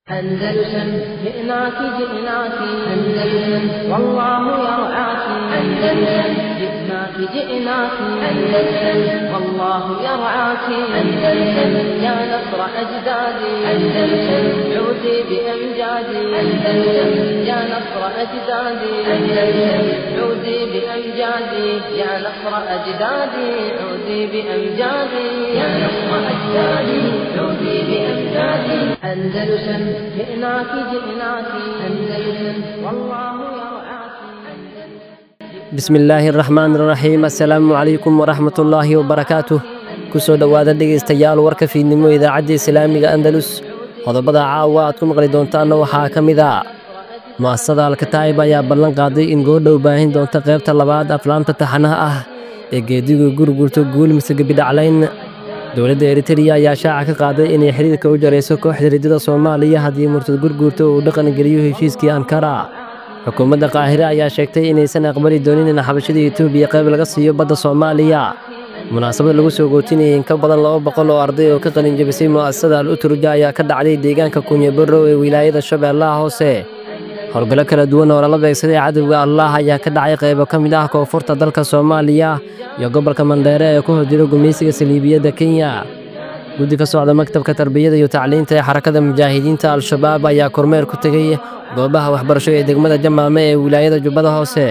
أندلسن جئناك جئناك أندلسن والله يرعاك أندلسن جئناك جئناك أندلسن والله يرعاك أندلسن يا نصر أجدادي أندلسن عودي بأمجادي أندلسن يا نصر أجدادي أندلسن عودي بأمجادي يا نصر أجدادي عودي بأمجادي يا نصر أجدادي عودي بأمجادي أندلسن جئناك جئناك أندلسن والله يرعاك بسم الله الرحمن الرحيم السلام عليكم ورحمة الله وبركاته kusoo dhawaada dhegeystayaal warka fiidnimo idaacadda islaamiga andalus qodobada caawa aad ku maqli doontaanna waxaa ka mid ah mu'asasada alkataa'ib ayaa ballan qaaday in goordhow baahin doonta qaybta labaad aflaamta taxanaha ah ee geediga gurgurta guul mise gebidhaclayn dowladda eritrea ayaa shaaca ka qaaday inay xiriirka u jarayso kooxda riddada soomaaliya haddii murtad gurgurta uu dhaqan geliyo heshiiskii ankara xukuumadda qaahire ayaa sheegtay inaysan aqbali doonin in xabashada etoobiya qayb laga siiyo badda soomaaliya munaasabad lagu soo gootinayay in ka badan 200 oo arday oo ka qalin jabisay mu'asasada al-Utruja ayaa ka dhacday deegaanka Kunyabarrow ee wilaayada Shabeellaha Hoose howlgalo kala duwan oo la beegsaday cadawga Allah ayaa ka dhacay qaybo ka mid ah koonfurta dalka Soomaaliya iyo gobolka Mandheere ee ku horjira gumeysiga Saliibiyada Kenya guddi ka socda maktabka tarbiyada iyo tacliinta ee xarakada mujaahidiinta al-shabaab ayaa kormeer ku tagay goobaha waxbarasho ee degmada Jamaame ee wilaayada Jubbada Hoose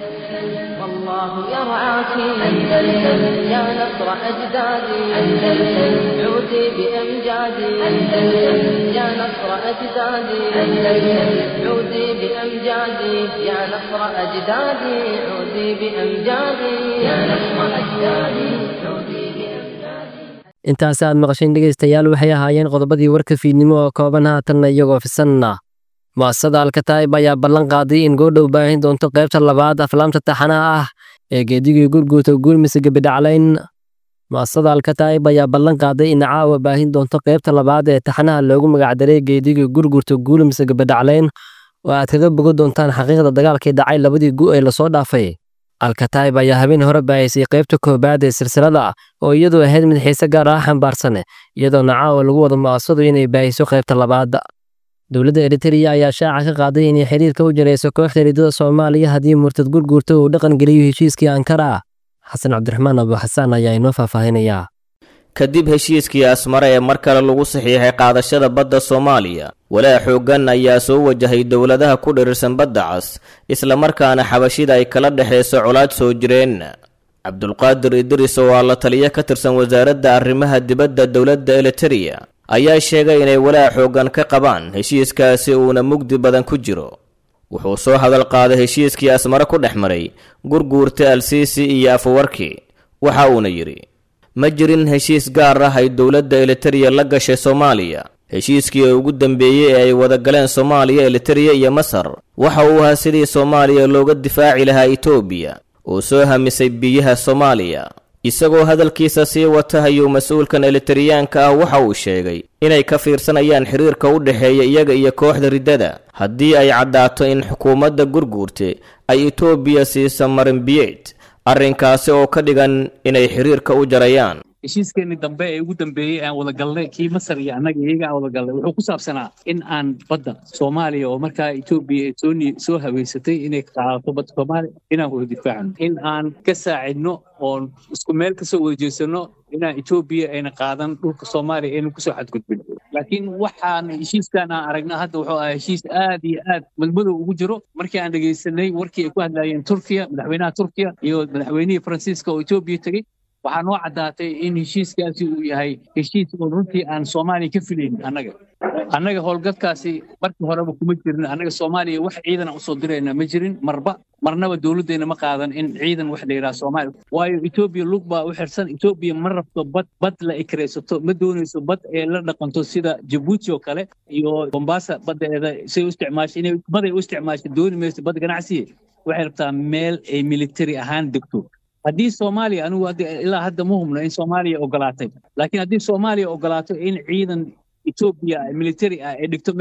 أندلسن يا نصر أجدادي أندلسن عودي بأمجادي أندلسن يا نصر أجدادي أندلسن عودي بأمجادي يا نصر أجدادي عودي بأمجادي يا نصر أجدادي عودي بأمجادي intaas aad maqasheen dhegeystayaal waxay ahaayeen qodobadii warka fiidnimo oo kooban haatanna iyagoo fisanna mu'asasada alkataa'ib ayaa ballan qaaday in goordhow baahin doonto qaybta labaad aflaamta taxanaha ah ee geedigii gurgurta guul mise gebidhaclayn mu'asasada alkataa'ib ayaa ballan qaaday in caawa baahin doonto qaybta labaad ee taxanaha loogu magacdaray geedigii gurgurta guul mise gebidhaclayn oo aad kaga bogo doontaan xaqiiqda dagaalkii dhacay labadii gu ee lasoo dhaafay alkataa'ib ayaa habeen hore baahisay qaybta koobaad ee silsilada oo iyadoo ahayd mid xiise gaar ah xambaarsan iyadoona caawa lagu wado mu'asasadu inay baahiso qaybta labaad dowladda eritrea ayaa shaaca ka qaaday inay xiriirka u jarayso kooxda riddada soomaaliya haddii murtad gurgurta uu dhaqan geliyo heshiiskii ankara xasan cabdiraxmaan abu xasaan ayaa inoo faahfaahinayaa kadib heshiiskii asmare ee mar kale lagu saxiixay qaadashada badda soomaaliya walaa xooggan ayaa soo wajahay dowladaha ku dhirirsan badda cas islamarkaana xabashida ay kala dhexayso colaad soo jireen cabdulqaadir idris oo ah la taliye ka tirsan wasaaradda arrimaha dibadda dowladda eritrea ayaa sheegay inay walaa xooggan ka qabaan heshiiskaasi uuna mugdi badan ku jiro wuxuu soo hadal qaaday heshiiskii asmare ku dhex maray gurguurta al-siisi iyo afawarki waxa uuna yidhi ma jirin heshiis gaar ah ay dowladda eritrea la gashay soomaaliya heshiiskii ugu dambeeyey ee ay wada galeen soomaaliya eritrea iyo masar waxa uu ahaa sidii soomaaliya looga difaaci lahaa etoobiya oo soo hamisay biyaha soomaaliya isagoo hadalkiisa sii wata ayuu mas-uulkan eritriyaanka ah waxa uu sheegay inay ka fiirsanayaan xiriirka u dhexeeya iyaga iyo kooxda riddada haddii ay caddaato in xukuumadda gurguurte ay etoobiya siiso marinbiyeed arrinkaasi oo ka dhigan inay xiriirka u jarayaan heshiiskeenii dambe ee ugu dambeeyey aan wada galnay kii masar iyo annaga iyaga aan wada galnay wuxuu ku saabsanaa in aan badda soomaaliya oo markaa etoobiya ay soo haweysatay inay qaadato badda soomaaliya inaan wada difaacno in aan ka saacidno oon isku meel kasoo wada jeedsano inaan etoobiya ayna qaadan dhulka soomaaliya ayna kusoo xadgudbin laakiin waxaan heshiiskan aan aragna hadda wuxuu ahaa heshiis aad iyo aad madmadow ugu jiro markii aan dhegaysanay warkii ay ku hadlaayeen turkiya madaxweynaha turkiya iyo madaxweynihii faransiiska oo etoobiya tegey waxaa noo caddaatay in heshiiskaasi uu yahay heshiis oo runtii aan soomaaliya ka filayn annaga howlgadkaasi markii horeba kuma jirin annaga soomaaliya wax ciidan aan usoo dirayna ma jirin marnaba dowladdeena ma qaadan in ciidan wax la yidhaha soomaaliya waayo etoobiya lug baa u xirsan etoobiya ma rabto bad la ikraysato ma doonayso bad ee la dhaqanto sida jabuuti oo kale iyo bombaasa baddeeda say u isticmaashay inay baday u isticmaashay dooni mayso bad ganacsiye waxay rabtaa meel ay military ahaan degto haddii soomaaliya anigu ilaa hadda ma hubno in soomaaliya ogolaatay laakiin haddii soomaaliya ogolaato in ciidan etoobiya military ah ay dhigto meesha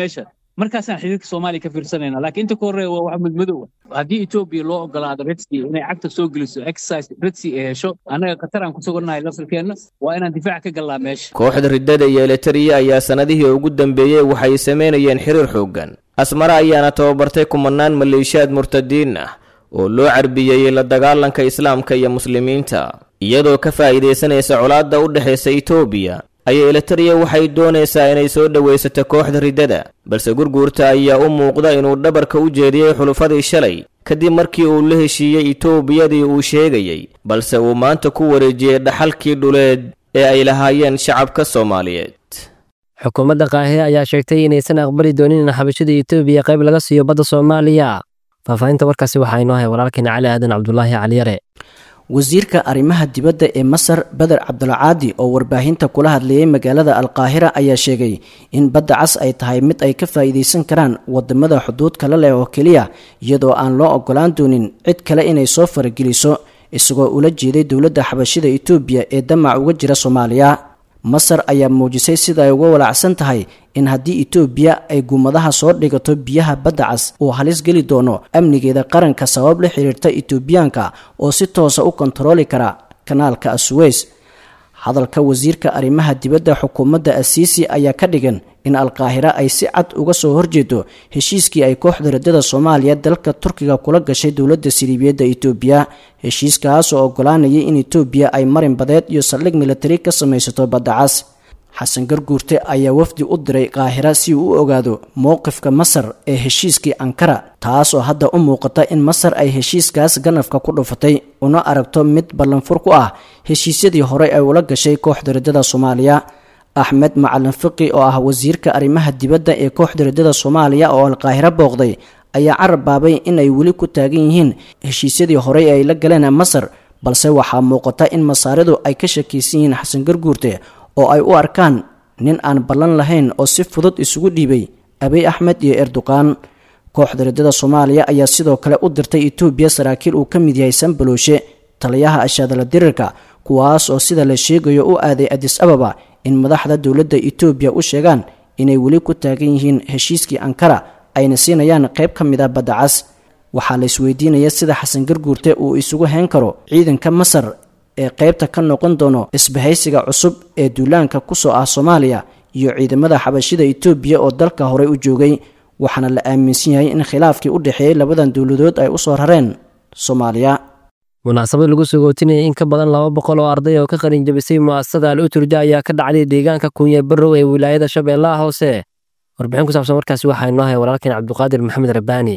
markaasaan xiriirka Soomaaliya ka fiirsanayna laakiin inta ka hore waa wax madmadow haddii Ethiopia loo ogolaado Red Sea inay cagta soo geliso exercise Red Sea ee hesho anaga qatar aan ku sugannahay lafalkeena waa inaan difaac ka galnaa meesha kooxda riddada iyo Eritrea ayaa sanadihii ugu dambeeyay waxay sameynayeen xiriir xooggan Asmara ayaana tababartay kumanaan maleeshiyaad murtadiin ah oo loo carbiyay la dagaalanka islaamka iyo muslimiinta iyadoo ka faa'iideysanaysa colaadda u dhaxaysa Ethiopia ayay Eritrea waxay doonaysaa inay soo dhaweysato kooxda riddada balse gurguurta ayaa u muuqda inuu dhabarka u jeediyay xulufadii shalay kadib markii uu la heshiiyay Etoobiyadii uu sheegayay balse uu maanta ku wareejiyay dhaxalkii dhuleed ee ay lahaayeen shacabka Soomaaliyeed xukuumadda Qaahire ayaa sheegtay inaysan aqbali doonin in xabashada Itoobiya qayb laga siiyo badda Soomaaliya faafahinta warkaasi waxaa inoo hay walaalkeen Cali Aadan Cabdullaahi Cali Yare wasiirka arrimaha dibadda ee Masar Badr Cabdulcaadi oo warbaahinta kula hadlayay magaalada Al-Qaahira ayaa sheegay in badda cas ay tahay mid ay ka faa'iideysan karaan wadamada xuduud kala leh oo kaliya iyadoo aan loo ogolaan doonin cid kale inay soo farageliso isagoo ula jeeday dowladda xabashida Itoobiya ee damac uga jira Soomaaliya Masar ayaa muujisay sida ay uga walaacsan tahay in haddii Itoobiya ay gumadaha soo dhigato biyaha badda cas uu halis geli doono amnigeeda qaranka sabab la xiriirta Itoobiyaanka oo si toos ah u kontrooli kara kanaalka Suez hadalka wasiirka arrimaha dibadda xukuumadda Asiisi ayaa ka dhigan in Al-Qaahira ay si cad uga soo horjeedo heshiiskii ay kooxda riddada Soomaaliya dalka Turkiga kula gashay dowladda Siriibiyada Itoobiya heshiiskaas oo ogolaanayay in Itoobiya ay marin badeed iyo saldhig military ka samaysato badda cas xasan garguurte ayaa wafdi u diray Qaahira si uu u ogaado mowqifka Masar ee heshiiskii Ankara taas oo hadda u muuqata in Masar ay heshiiskaas ganafka ku dhufatay una aragto mid ballanfur ku ah heshiisyadii hore ay ula gashay kooxda riddada Soomaaliya Ahmed Macalin Fiqi oo ah wasiirka arrimaha dibadda ee kooxda riddada Soomaaliya oo Al-Qaahira booqday ayaa carabaabay in ay weli ku taagan yihiin heshiisyadii hore ay la galeen Masar balse waxaa muuqata in Masaaridu ay ka shakiysan yihiin xasan garguurte oo ay u arkaan nin aan ballan lahayn oo si fudud isugu dhiibay Abiy Ahmed iyo Erdogan kooxda riddada Soomaaliya ayaa sidoo kale u dirtay Itoobiya saraakiil uu ka mid yahay Sanbalooshe taliyaha ashadala dirirka kuwaas oo sida la sheegayo u aaday Addis Ababa in madaxda dowladda Itoobiya u sheegaan inay weli ku taagan yihiin heshiiskii Ankara ayna siinayaan qayb ka mid ah badda cas waxaa la isweydiinayaa sida xasan garguurte uu isugu hayn karo ciidanka Masar ee qaybta ka noqon doono isbahaysiga cusub ee duulaanka ku soo ah Soomaaliya iyo ciidamada xabashida Itoobiya oo dalka hore u joogay waxaana la aaminsan yahay in khilaafkii u dhaxeeyay labadan dowladood ay u soo rareen Soomaaliya munaasabad lagu soo gootinayay in ka badan 200 oo arday oo ka qalin jabisay mu'asasada Al-Uturja ayaa ka dhacday deegaanka Kunya Barrow ee wilaayada Shabeellaha Hoose warbixin ku saabsan warkaasi waxaa inoo hay walaalkeen Cabduqaadir Maxamed Rabbaani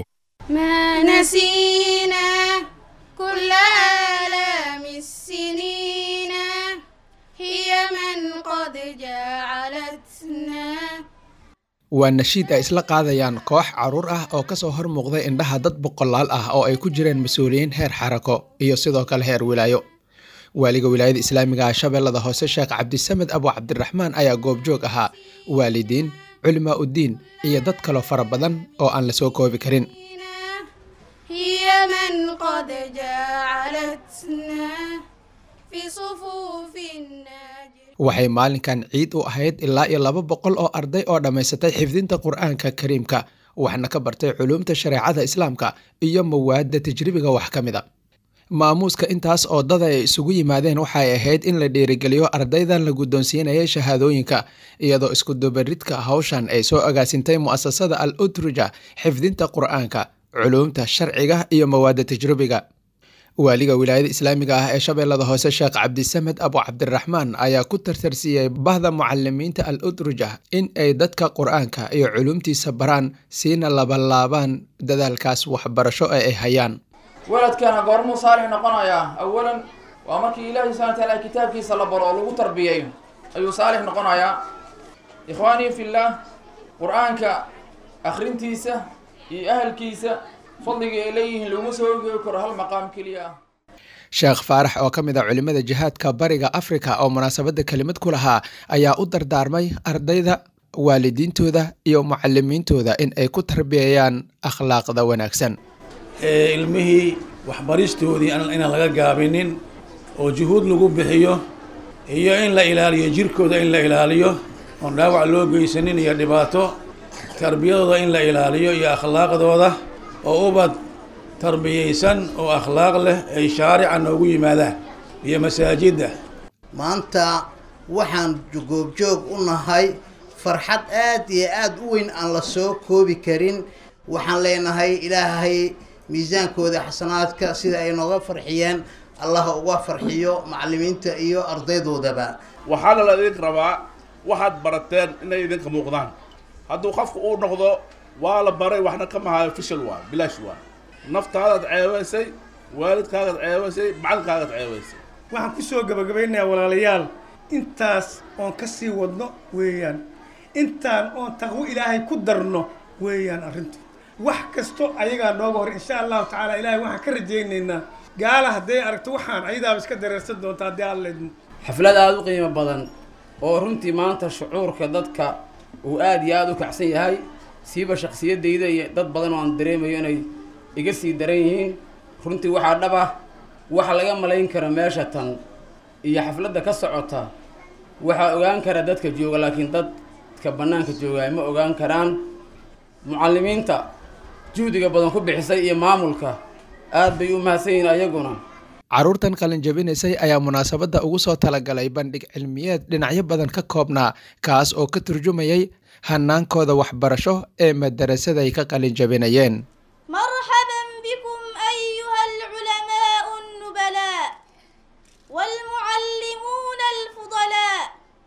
ما نسينا كل آلام السنين هي من قد جعلتنا waa nashiid ay isla qaadayaan koox caruur ah oo kasoo hor muuqday indhaha dad boqolaal ah oo ay ku jireen mas-uuliyiin heer xarako iyo sidoo kale heer wilaayo waaliga wilaayada islaamiga ah Shabeellada Hoose Sheekh Cabdisamed Abu Cabdiraxmaan ayaa goobjoog ahaa waalidiin culimaa uddiin iyo dad kale fara badan oo aan la soo koobi karin هي من قد جعلتنا في صفوف الناجر waxay maalinkan ciid u ahayd ilaa iyo 200 oo arday oo dhammaysatay xifdinta Qur'aanka Kariimka waxna ka bartay culuumta shareecada Islaamka iyo mawaadda tajribiga wax ka mid ah maamuuska intaas oo dad ay isugu yimaadeen waxay ahayd in la dhiirigeliyo ardaydan la guddoonsiinayay shahaadooyinka iyadoo isku dubaridka hawshan ay soo agaasintay mu'asasada Al-Uturja xifdinta Qur'aanka culuumta sharciga iyo mawaadda tajribiga waaliga wilaayada islaamiga ah ee Shabeellada Hoose Sheekh Cabdisamed Abu Cabdiraxmaan ayaa ku tartarsiyay bahda mucallimiinta Al-Uturja in ay dadka Qur'aanka iyo culuumtiisa baraan siina laban dadaalkaas waxbarasho ay hayaan waladkana goormuu saalix noqonayaa awalan waa markii ilaahay subhanahu wa ta'ala kitaabkiisa la baro oo lagu tarbiyeeyo ayuu saalix noqonayaa ikhwaani fillah qur'aanka akhrintiisa iyo ahalkiisa fadliga ay leeyihiin laguma soo ogeey karo hal maqaam keliya Sheekh Faarax oo ka mid ah culimada jihaadka bariga Afrika oo munaasabada kelimad ku lahaa ayaa u dardaarmay ardayda waalidiintooda iyo mucallimiintooda in ay ku tarbiyayaan akhlaaqda wanaagsan ilmihii waxbaristoodii inaan laga gaabinin oo juhuud lagu bixiyo iyo in la ilaaliyo jirkooda in la ilaaliyo oon dhaawac loo geysanin iyo dhibaato tarbiyadooda in la ilaaliyo iyo akhlaaqdooda oo ubad tarbiyaysan oo akhlaaq leh ay shaarica noogu yimaadaan iyo masaajidda. maanta waxaan goobjoog u nahay farxad aad iyo aad u weyn aan la soo koobi karin. waxaan leenahay ilaahay miisaankooda xasanaadka sida ay nooga farxiyeen allah uga farxiyo macallimiinta iyo ardaydoodaba. waxaana la idin rabaa waxaad barateen inay idinka muuqdaan. hadduu qofku uu noqdo waa la baray waxna ka mahayo fishal waa bilaash waa naftaadaad ceebaysay waalidkaagaad ceebaysay macalinkaagaad ceebaysay. waxaan ku soo gabagabaynayaa walaalayaal intaas oon ka sii wadno weeyaan, intaan oon taqwo ilaahay ku darno weeyaan arrintu. wax kasto ayagaa nooga hor insha allahu tacaala ilaahay waxaan ka rajaynaynaa gaala hadday aragto waxaan ayadaaba iska dareersan doonta haddii alla idmo. xaflad aada u qiimo badan oo runtii maanta shucuurka dadka uu aad iyo aada u kacsan yahay, siiba shakhsiyadayda iyo dad badan oo aan dareemayo inay iga sii daran yihiin. runtii waxaa dhab ah waxa laga malayn kara meesha tan iyo xafladda ka socota waxaa ogaan kara dadka jooga, laakiin dadka bannaanka jooga ma ogaan karaan. mucallimiinta juhdiga badan ku bixisay iyo maamulka aad bay u mahadsan yihiin ayaguna. caruurtan qalin jabinaysay ayaa munaasabadda ugu soo talagalay bandhig cilmiyeed dhinacyo badan ka koobnaa, kaas oo ka turjumayay hanaankooda waxbarasho ee madarasaday ka qalin jabinayeen. marxaban bikum ayuha alculamaau النبلاء والمعلمون الفضلاء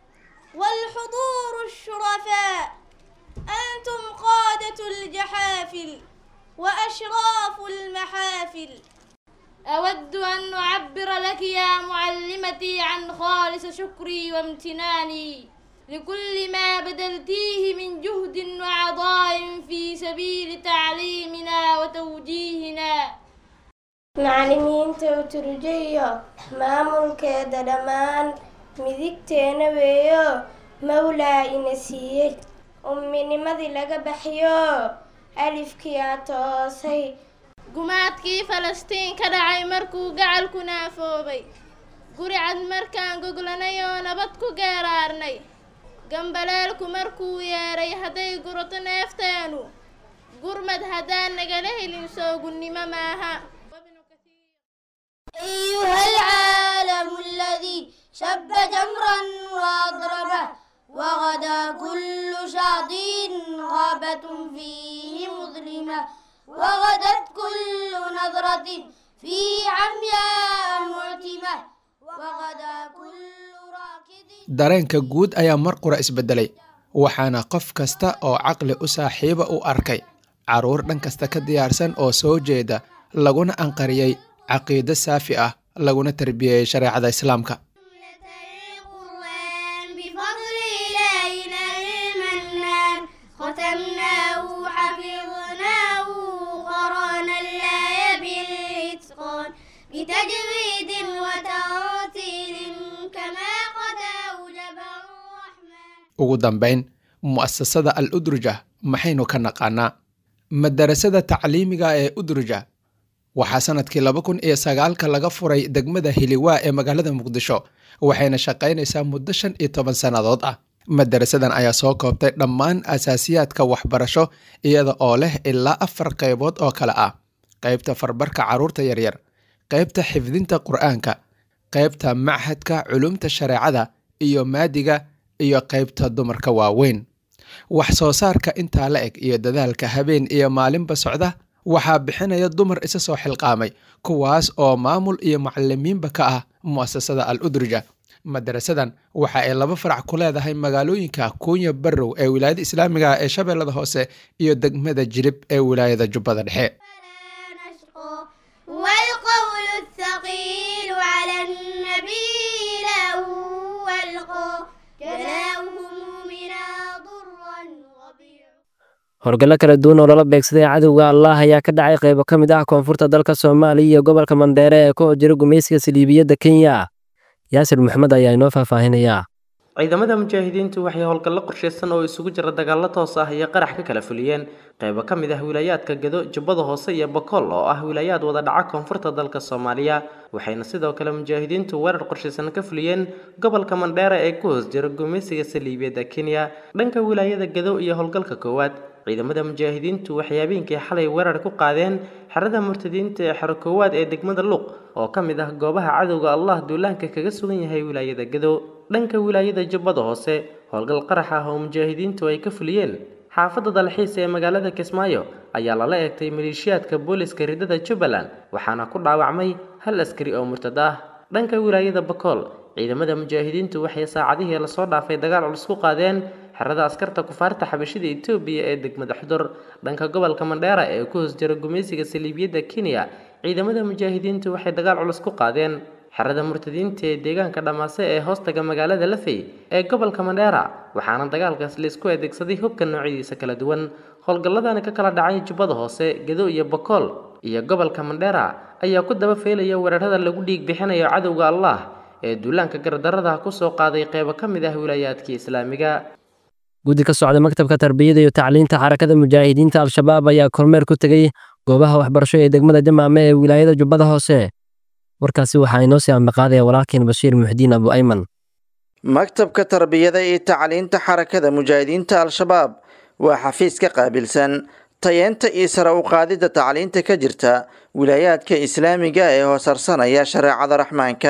والحضور الشرفاء. أنتم قادة الجحافل وأشراف المحافل. أود أن أعبر لك يا معلمتي عن خالص شكري وامتناني لكل ما بذلتيه من جهد وعطاء في سبيل تعليمنا وتوجيهنا. macallimiinta uturjayo maamulkeeda dhammaan midigteena weeyo mawlaa ina siiyey umminimadii laga baxyo alifkii aa toosay. gumaadkii falastiin ka dhacay markuu gacalku naafoobay, guri cad markaan goglanay oo nabad ku geeraarnay, gambaleelku markuu yeeray hadday gurato neefteenu, gurmad haddaan nagala helin soogunnimo maaha. أيها العالم الذي شب جمرا وأضربه وغدا كل شاطئ غابة فيه مظلمة وغدت كل نظرة في عمياء معتمة وغدا كل راكد. dareenka guud ayaa mar qura isbedelay, waxaana qof kasta oo caqli u saaxiiba u arkay caruur dhan kasta ka diyaarsan oo soo jeeda, laguna anqariyey caqiido saafi ah, laguna tarbiyeyey shareecada islaamka. ugu dambayn, mu'asasada al udruja maxaynu ka naqaanaa? madarasada tacliimiga ee udruja waxaa sanadkii 2009 laga furay degmada hiliwaa ee magaalada muqdisho, waxayna shaqaynaysaa muddo 15 sannadood ah. madarasadan ayaa soo koobtay dhammaan asaasiyaadka waxbarasho iyada oo leh ilaa 4 qaybood oo kale ah: qaybta farbarka caruurta yaryar, qaybta xifdinta qur'aanka, qaybta machadka culumta shareecada iyo maadiga, iyo qaybta dumarka waaweyn. wax soo saarka intaa la eg iyo dadaalka habeen iyo maalinba socda waxaa bixinaya dumar isa soo xilqaamay, kuwaas oo maamul iyo macallimiinba ka ah mu'asasada al udruja. madarasadan waxa ay 2 farac ku leedahay magaalooyinka Kunya Barrow ee wilaayada islaamiga ee Shabeellada Hoose iyo degmada Jilib ee wilaayada Jubbada Dhexe. والقول الثقيل على النبي الأول جلاؤهم من ضرا وبيع. howlgallo kala duwan oo lala beegsaday cadowga Allah ayaa ka dhacay qaybo ka mid ah koonfurta dalka Soomaaliya iyo gobolka Mandheere ee ku jira gumaysiga Saldhigyada Kenya. Yaasir Maxamed ayaa inoo faahfaahinaya. ciidamada mujaahidiintu waxay howlgallo qorsheysan oo isugu jira dagaallo toos ah iyo qarax ka kala fuliyeen qaybo ka mid ah wilayaadka Gedo, Jubbada Hoose iyo Bakool oo ah wilayaad wada dhaca koonfurta dalka Soomaaliya. waxayna sidoo kale mujaahidiintu weerar qorsheysan ka fuliyeen gobolka Mandheere ee ku hoos jira gumaysiga Saldhigyada Kenya. dhanka wilaayada Gedo iyo howlgalka koowaad ciidamada mujaahidiintu waxay habeenkii xalay weerar ku qaadeen xerada murtadiinta ee xero koowaad ee degmada Luuq oo ka mid ah goobaha cadowga Allah duulaanka kaga sugan yahay wilaayada Gado. Dhanka wilaayada Jubbada Hoose, howlgal qarax ah oo mujaahidiintu ay ka fuliyeen xaafadda dalxiis ee magaalada Kismaayo ayaa lala eegtay maleeshiyaadka booliska ridada Jubbaland waxaana ku dhaawacmay hal askari oo murtad ah. Dhanka wilaayada Bakool, ciidamada mujaahidiintu waxay saacadihii la soo dhaafay dagaal culus ku qaadeen xerada askarta kufaarta xabashida Itoobiya ee degmada Xudur. Dhanka gobolka Mandheera ee ku hoos jira gumeysiga Saliibiyada Kenya, ciidamada mujaahidiintu waxay dagaal culus ku qaadeen xerada murtadiinta ee deegaanka Dhamaase ee hoostaga magaalada Lafey ee gobolka Mandheera waxaana dagaalkaas la isku adeegsaday hubka noocyadiisa kala duwan. Howlgalladan ka kala dhacay Jubbada Hoose, Gado iyo Bakool iyo gobolka Mandheera ayaa ku daba feelaya weerarada lagu dhiig bixinayo cadowga Allah ee duulaanka gardarrada ku soo qaaday qaybo ka mid ah wilaayadka Islaamiga. guddi ka socda maktabka tarbiyada iyo tacliinta xarakada mujaahidiinta al-shabaab ayaa kormeer ku tagay goobaha waxbarasho ee degmada Jamaame ee wilaayada Jubbada Hoose. warkaasi waxaa inoo sii ambaqaadaya walaalkeen Bashiir Muxdiin Abu Ayman. maktabka tarbiyada iyo tacliinta xarakada mujaahidiinta al-shabaab waa xafiis ka qaabilsan tayeenta iyo sare u qaadida tacliinta ka jirta wilaayadka islaamiga ee hoosarsanaya shareecada raxmaanka,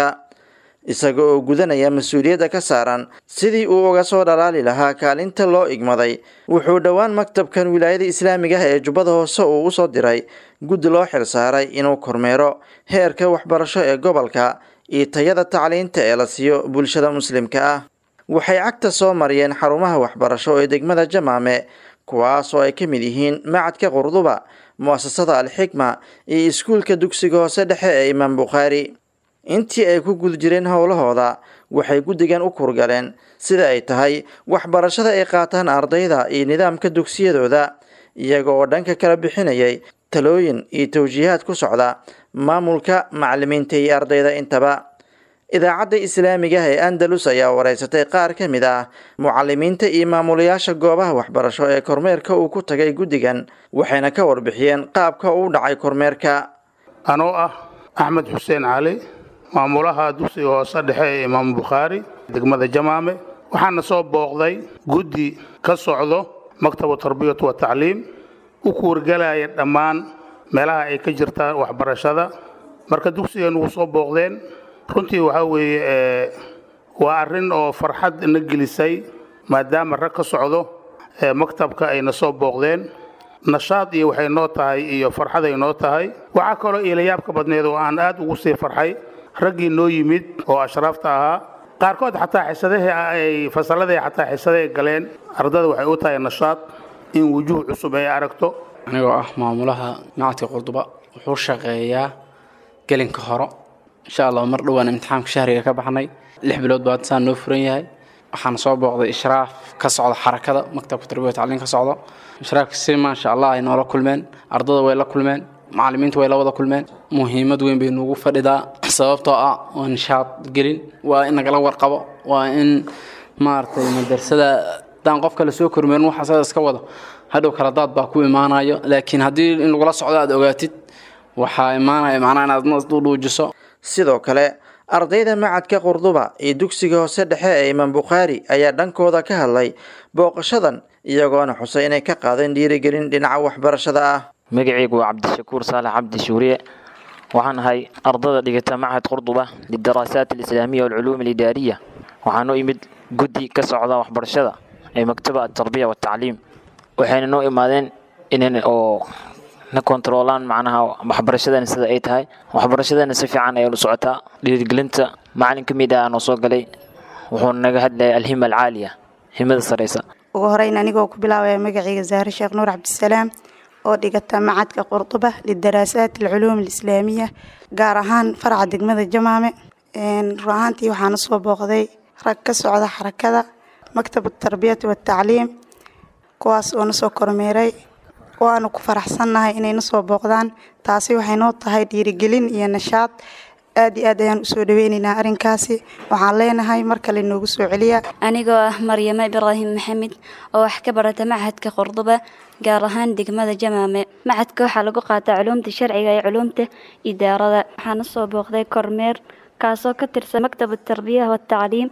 isaga oo gudanaya mas-uuliyadda ka saaran sidii uu uga soo dhalaali lahaa kaalinta loo igmaday. wuxuu dhowaan maktabkan wilaayada islaamiga ee Jubbada Hoose uu u soo diray guddi loo xilsaaray inuu kormeero heerka waxbarasho ee gobolka iyo tayada tacliinta ee la siiyo bulshada muslimka ah. waxay cagta soo mariyeen xarumaha waxbarasho ee degmada Jamaame, kuwaas oo ay ka mid yihiin macadka Qurduba, muasasada Al-Xikma iyo iskuulka dugsiga hoose dhexe ee Imaam Bukhaari. intii ay ku guda jireen howlahooda waxay guddigan u kurgaleen sida ay tahay waxbarashada ay qaataan ardayda iyo nidaamka dugsiyadooda, iyaga oo dhanka kala bixinayay talooyin iyo tawjiihaad ku socda maamulka, macallimiinta iyo ardayda intaba. idaacadda islaamiga ee Andalus ayaa wareysatay qaar ka mid ah mucallimiinta iyo maamulayaasha goobaha waxbarasho ee kormeerka uu ku tagay guddigan, waxayna ka warbixiyeen qaabka uu dhacay kormeerka. anoo ah Axmed Xuseen Cali, maamulaha dugsiga hoose dhexe ee Imaam Bukhaari degmada Jamaame, waxaana soo booqday guddi ka socdo maktabka tarbiyada iyo tacliim u kuurgalaya dhammaan meelaha ay ka jirtaan waxbarashada. marka dugsigan uu soo booqdeen runtii waxa weeye waa arrin oo farxad na gelisay maadaama rag ka socdo maktabka ayna soo booqdeen. nashaad iyo waxay noo tahay iyo farxad ay noo tahay. waxaa kaloo ilayaabka badneed oo aan aad ugu sii farxay raggii noo yimid oo ashraafta ahaa, qaarkood xataa xisadaha ay fasaladii xataa xisadaha galeen. ardada waxay u tahay nashaad in wujuh cusub ay aragto. anigoo ah maamulaha macadka Qurduba, wuxuu shaqeeyaa gelinka horo. insha Allah mar dhawaan imtixaanka shahriga ka baxnay 6 bilood baad saan noo furan yahay. waxaan soo booqday ishraaf ka socda xarakada maktabka tarbiyada tacliin ka socdo. ishraafka si ma sha Allah ay noola kulmeen, ardada way la kulmeen, macallimiintu way la wada kulmeen. muhiimad weyn bay noogu fadhidaa sababtoo ah oo nishaad gelin waa in nagala warqabo, waa in maartay madrasada daan qofka la soo kormeerin waxa iska wado hadhow kala daad baa ku imaanayo. laakiin haddii in lagula socdo aad ogaatid waxaa imaanaya macnaha inaad nas dhuujiso. sidoo kale ardayda macadka Qurduba iyo dugsiga hoose dhexe ee Imaam Bukhaari ayaa dhankooda ka hadlay booqashadan, iyagoona xusay inay ka qaadeen dhiirigelin dhinaca waxbarashada ah. magacaygu waa Cabdishakuur Saalax Cabdi Shuuriye, waxaan ahay ardada dhigata macad Qurduba lidaraasat al-islaamiyya wal culuum al-idaariyya. waxaan u imid guddi ka socda waxbarashada ee maktabka tarbiya wa tacliim, waxayna noo imaadeen inay oo na kontrolaan macnaha waxbarashadana sida ay tahay. waxbarashadana si fiican ay u socotaa. dhiirigelinta macallin ka mid ah noo soo galay wuxuu naga hadlay alhimma al-caaliya, himada sareysa. ugu horeyn anigoo ku bilaabay magacayga Zahra Sheekh Nuur Cabdisalaam oo dhigata macadka Qurduba lidaraasat al-culuum al-islaamiyya, gaar ahaan farca degmada Jamaame. ruuxaantii waxaan soo booqday rag ka socda xarakada maktabka tarbiyada iyo tacliim, kuwaas oo na soo kormeeray. waanu ku faraxsanahay inay na soo booqdaan. taasi waxay noo tahay dhiirigelin iyo nashaad. aad iyo aad ayaan u soo dhaweynaynaa arrinkaasi. waxaan leenahay mar kale noogu soo celiya. anigoo ah Maryama Ibraahim Maxamed oo wax ka barata macadka Qurduba gaar ahaan degmada Jamaame. macadka waxaa lagu qaataa culuumta sharciga iyo culuumta idaarada. waxaan soo booqday kormeer kaasoo ka tirsan maktabka tarbiyada iyo tacliim.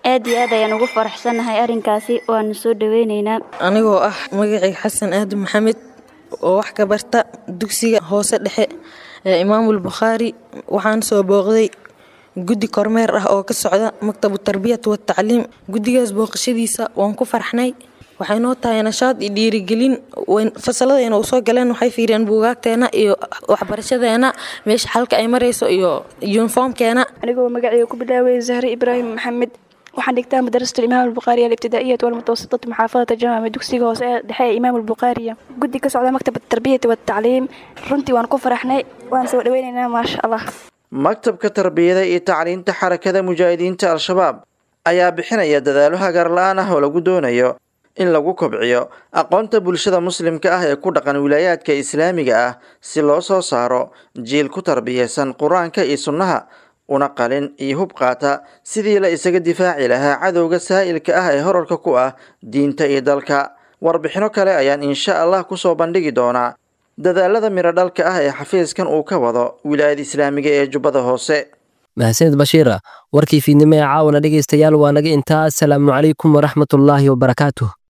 aad iyo aad ayaan ugu faraxsanahay arrinkaasi waanu soo dhaweynaynaa anigoo ah magacayga xasan aadan maxamed oo wax ka barta dugsiga hoose dhexe ee imaamul bukhaari waxaan soo booqday guddi kormeer ah oo ka socda maktabu tarbiyat wa tacliim guddigaas booqashadiisa waan ku farxnay waxay noo tahay nashaad iyo dhiirigelin fasaladayna u soo galeen waxay fiiriyeen buugaagteena iyo waxbarashadeena meesha xalka ay marayso iyo uniformkeena anigoo magacayga ku bilaaway zahre ibraahim maxamed waxaan dhigtaa madrasada imaam al-bukhari al-ibtidaa'iyah wal mutawasitah muxaafadada jamaama dugsiga hoose ee dhexe ee imaam al-bukhari guddi ka socda maktab tarbiyat wa tacliim runtii waan ku faraxnay waan soo dhaweynaynaa maasha Allah maktabka tarbiyada iyo tacliinta xarakada mujaahidiinta al-shabaab ayaa bixinaya dadaalo hagar la'aan ah oo lagu doonayo in lagu kobciyo aqoonta bulshada muslimka ah ee ku dhaqan wilaayaadka islaamiga ah si loo soo saaro jiil ku tarbiyeysan qur-aanka iyo sunnaha una qalin iyo hub qaata sidii la isaga difaaci lahaa cadowga saa'ilka ah ee horarka ku ah diinta iyo dalka warbixino kale ayaan insha Allah kusoo bandhigi doonaa dadaalada miro dhalka ah ee xafiiskan uu ka wado wilaayada islaamiga ee jubbada hoose mahadsanid bashiira warkii fiidnimo ee caawana dhegaystayaal waa naga intaa asalaamu calaykum waraxmatullaahi wabarakaatuh